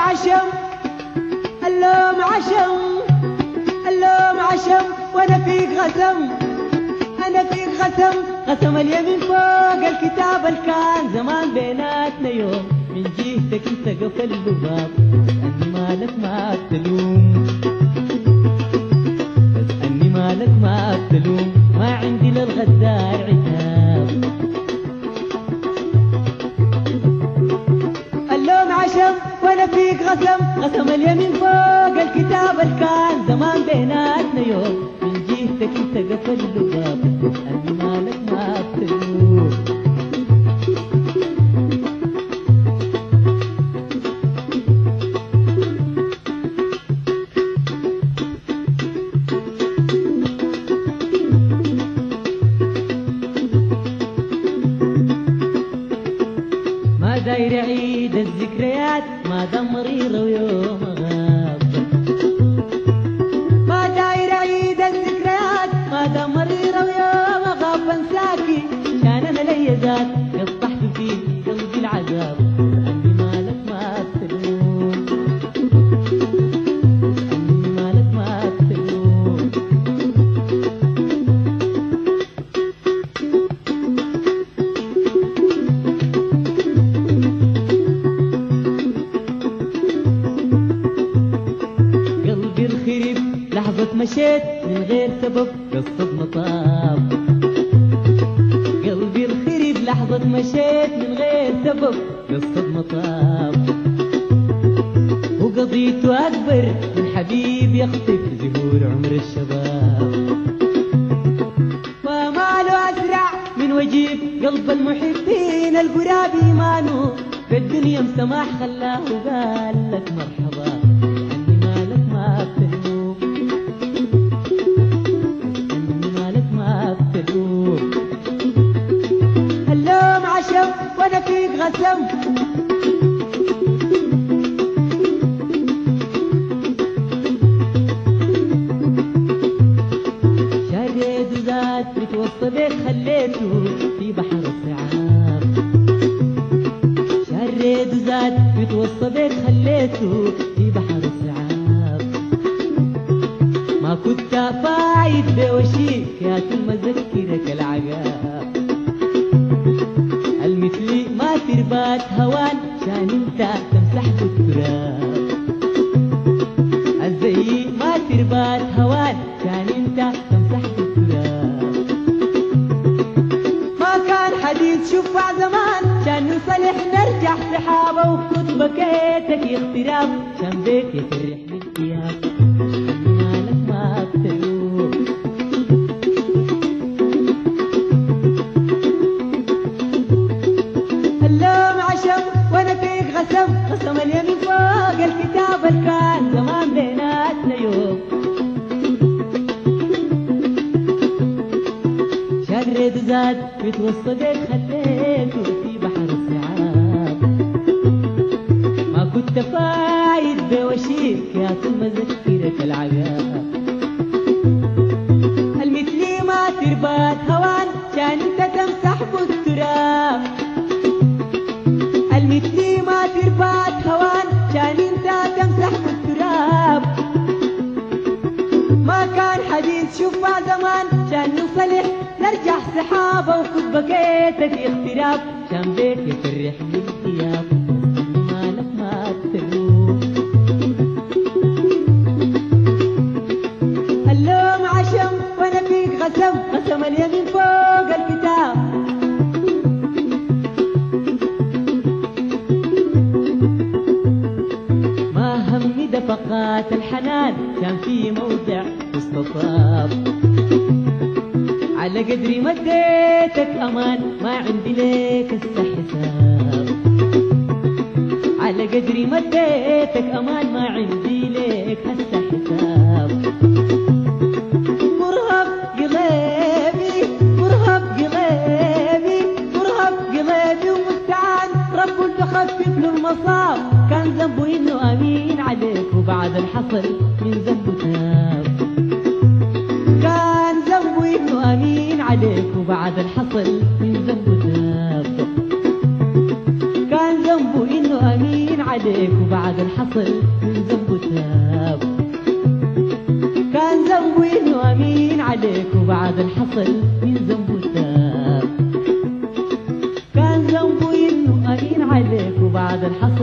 عشم اللوم عشم اللوم عشم وانا فيك غسم انا فيك غسم غسم اليمين فوق الكتاب الكان زمان بيناتنا يوم من جهتك انت قفل الباب اني مالك ما تلوم بس اني مالك ما تلوم ما عندي للغدار عتاب اللوم عشم وانا فيك غسم غسم اليمين فوق الكتاب الكان زمان بيناتنا يوم من جهتك انت قفل الباب اني مالك ما تلوم ما داير عيد الذكريات ما دام مريرة ويوم غاب ما داير عيد الذكريات ما دام مريرة ويوم غاب بنساكي شان انا ليا ذات قطحت في قلبي العذاب اني مالك ما تلوم اني مالك ما تلوم قلبي الخرب لحظة مشيت من غير سبب قصد مطاب قلبي الخرب لحظة مشيت من غير سبب قصد مطاب وقضيته أكبر من حبيب يخطف زهور عمر الشباب وماله أسرع من وجيب قلب المحبين القراب إيمانه في الدنيا مسماح خلاه وقال لك مرحبا أني مالك ما بتلوم أني مالك ما بتلوم اللوم عشم وانا فيك غسم شريت وزاد متوسط بيك خليته في بحر الصعاب شريت وزاد متوسط بيك خليته في بحر الصعاب ما كنت فايد بوشيك يا ثم ذكرك العقاب المثلي ما تربات هوان شان انت تمسح بالتراب الزي ما تربات هوان شان انت تمسح بالتراب ما كان حديث شفع زمان شان نصلح نرجع سحابة وكنت بكيتك اغتراب شان بيك يفرح من ثياب مالك ما بتلوم اللوم عشم وانا فيك غسم غسم اليمين فوق الكتاب الكان زمان بيناتنا يوم شريت زاد متوسطك خليته في بحر الصعاب ما كنت فايد بوشيك يا ثم ذكرك العذاب المثلي ما تربات هوان كان انت تمسح بالتراب المثلي ما تربات هوان كان انت تمسح بالتراب ما كان حديث شفع زمان كان نصلح نرجع سحابة وكنت بكيتك اغتراب كان بيك يفرح من ثياب مالك ما تلوم اللوم عشم وانا فيك غسم غسم اليمين فوق الكتاب ما همي دفقات الحنان كان في موضع مستطاب على قدري ما اديتك امان ما عندي ليك هسه حساب على قدري ما اديتك امان ما عندي ليك هسه حساب مرهق قلبي مرهق قلبي مرهق قلبي ومستعان رب تخفف له المصاب كان ذنبه انه امين عليك وبعد الحصل من ذنبه تاب كان ذنبه انه امين عليك وبعد الحصل من ذنبه تاب كان ذنبه انه امين عليك عليك وبعد الحصل من ذنبه تاب. كان ذنبه انه امين عليك وبعد الحصل من ذنبه تاب. كان ذنبه انه امين عليك وبعد الحصل